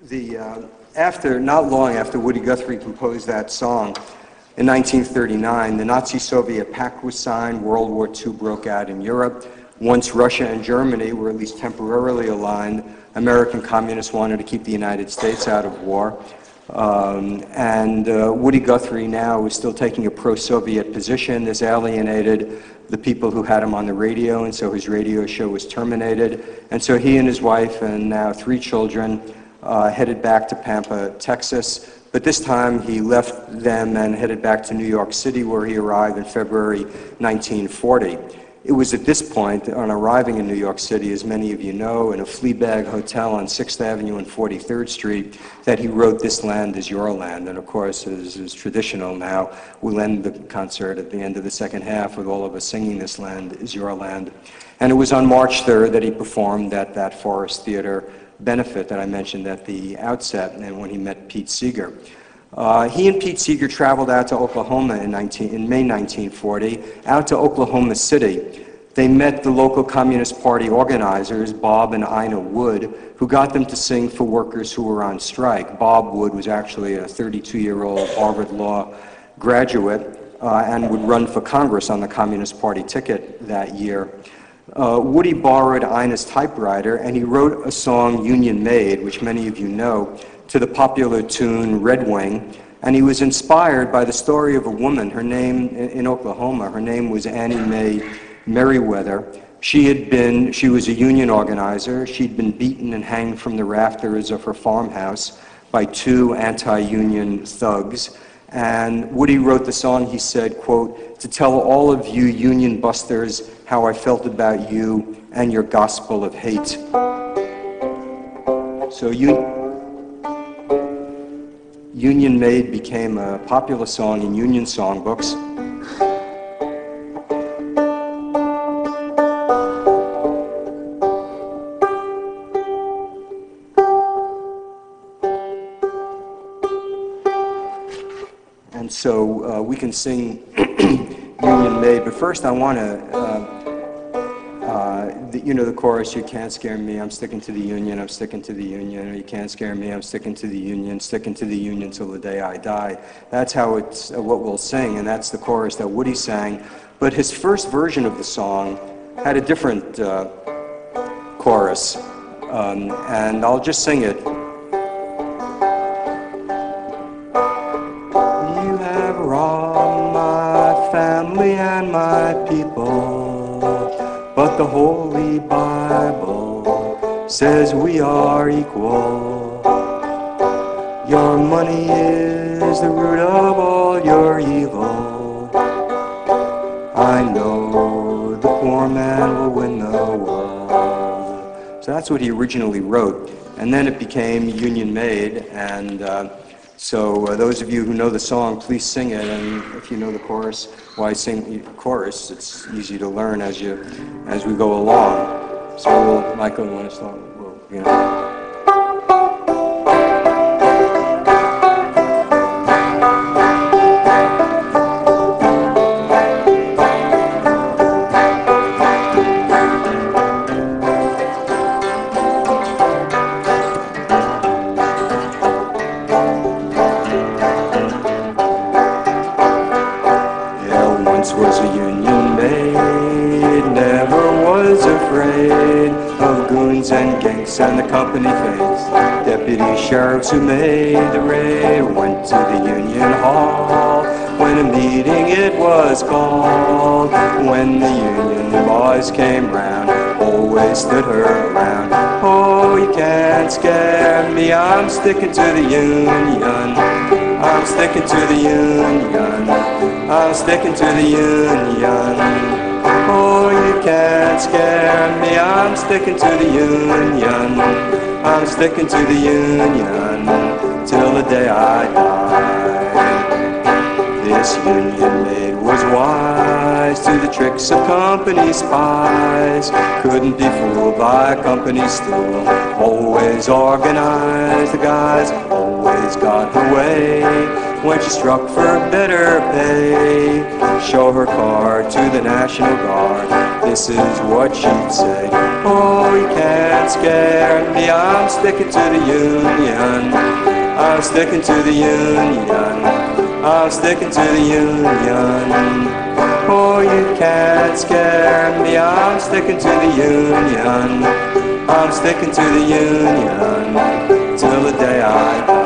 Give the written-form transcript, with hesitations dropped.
Not long after Woody Guthrie composed that song, in 1939, the Nazi-Soviet pact was signed, World War II broke out in Europe. Once Russia and Germany were at least temporarily aligned, American communists wanted to keep the United States out of war. Woody Guthrie now was still taking a pro-Soviet position. This alienated the people who had him on the radio, and so his radio show was terminated. And so he and his wife and now 3 children headed back to Pampa, Texas. But this time he left them and headed back to New York City, where he arrived in February 1940. It was at this point, on arriving in New York City, as many of you know, in a Fleabag hotel on 6th Avenue and 43rd Street, that he wrote "This Land Is Your Land." And of course, as is traditional now, we'll end the concert at the end of the second half with all of us singing "This Land Is Your Land." And it was on March 3rd that he performed at that Forest Theater benefit that I mentioned at the outset, and when he met Pete Seeger. He and Pete Seeger traveled out to Oklahoma in May 1940, out to Oklahoma City. They met the local Communist Party organizers, Bob and Ina Wood, who got them to sing for workers who were on strike. Bob Wood was actually a 32-year-old Harvard Law graduate and would run for Congress on the Communist Party ticket that year. Woody borrowed Ina's typewriter, and he wrote a song, Union Maid, which many of you know, to the popular tune Red Wing. And he was inspired by the story of a woman, her name in Oklahoma, her name was Annie Mae Merriweather. She was a union organizer. She'd been beaten and hanged from the rafters of her farmhouse by 2 anti-union thugs. And Woody wrote the song, he said, quote, "To tell all of you union busters how I felt about you and your gospel of hate." So Union Maid became a popular song in union songbooks. And so we can sing Union Maid, but first I want to, the chorus, "You can't scare me, I'm sticking to the Union, I'm sticking to the Union," or "You can't scare me, I'm sticking to the Union till the day I die." That's how it's what we'll sing, and that's the chorus that Woody sang. But his first version of the song had a different chorus, and I'll just sing it. "You have wronged my family and my people, but the Holy Bible says we are equal. Your money is the root of all your evil. I know the poor man will win the world." So that's what he originally wrote, and then it became Union Maid. And so those of you who know the song, please sing it. And if you know the chorus, why sing the chorus? It's easy to learn as we go along. So Michael, you want to start? Was a Union Maid, never was afraid of goons and ginks and the company face. Deputy sheriffs who made the raid went to the Union Hall when a meeting it was called. When the Union boys came round, always stood her ground. "Oh, you can't scare me, I'm sticking to the Union. I'm sticking to the Union. I'm sticking to the Union. Oh, you can't scare me, I'm sticking to the Union. I'm sticking to the Union till the day I die." This Union Maid was wise to the tricks of company spies. Couldn't be fooled by a company stool. Always organized, the guys always got her way. when she struck for better pay. Show her card to the National Guard, this is what she'd say. Oh, you can't scare me, I'm sticking to the Union. I'm sticking to the Union. I'm sticking to the Union. Oh, you can't scare me, I'm sticking to the Union. I'm sticking to the Union till the day I die.